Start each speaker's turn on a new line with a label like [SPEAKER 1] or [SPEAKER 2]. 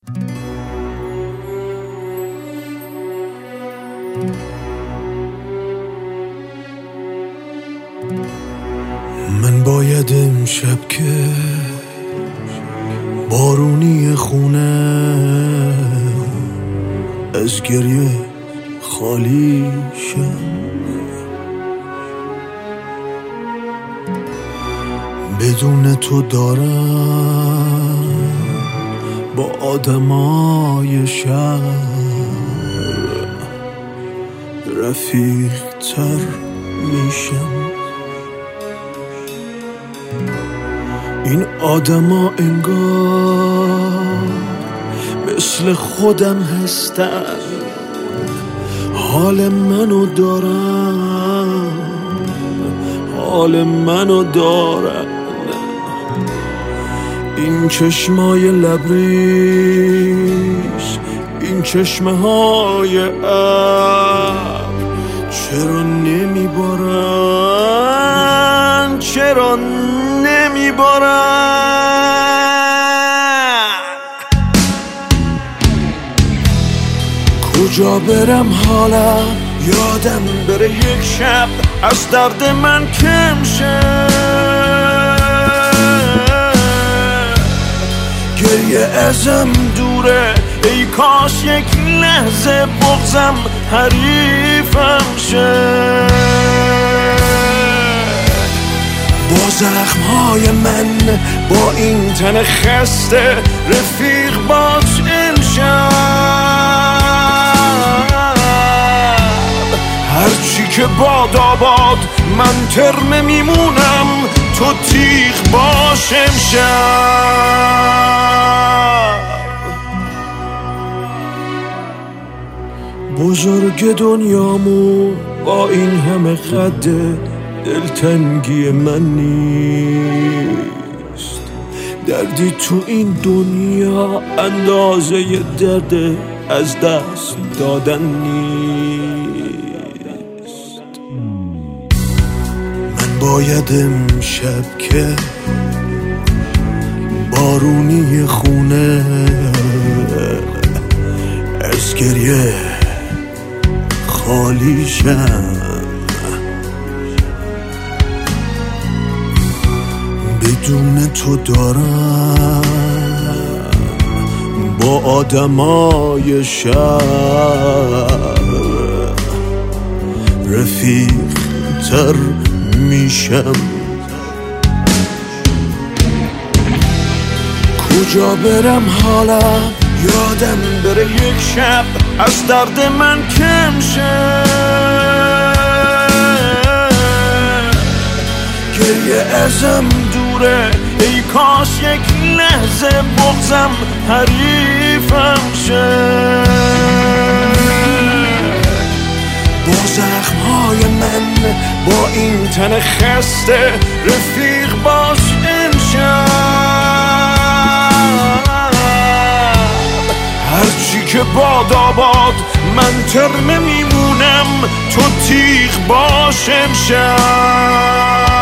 [SPEAKER 1] من باید امشب که بارونی خونه از گریه خالی شم، بدون تو دارم با آدمای شهر رفیق تر میشم. این آدما انگار مثل خودم هستن، حال منو دارن، حال منو دارن. این چشمای لبریز، این چشمه های ابر چرا نمیبارن، چرا نمیبارن؟ کجا برم حالم یادم بره یک شب از درد من کم شه، گریه ازم دوره، ای کاش یک لحظه بغضم حریفم شه. با زخمهای من، با این تن خسته، رفیق باش امشب. هرچی که باد آباد، من ترمه میمونم، تو تیغ باش امشب. بزرگ دنیامو با این همه خد دلتنگی من نیست، دردی تو این دنیا اندازه درد از دست دادن نیست. من باید امشب که بارونی خونه از گریه خالی شم، بدون تو دارم با آدمای شهر رفیق تر میشم. کجا برم حالم یادم بره یک شب از درد من کم شه، گریه ازم دوره، ای کاش یک لحظه بغضم حریفم شه. با زخمهای من، با این تن خسته، رفیق باش امشب. هرچی که باد آباد، من ترمه میمونم، تو تیغ باش امشب.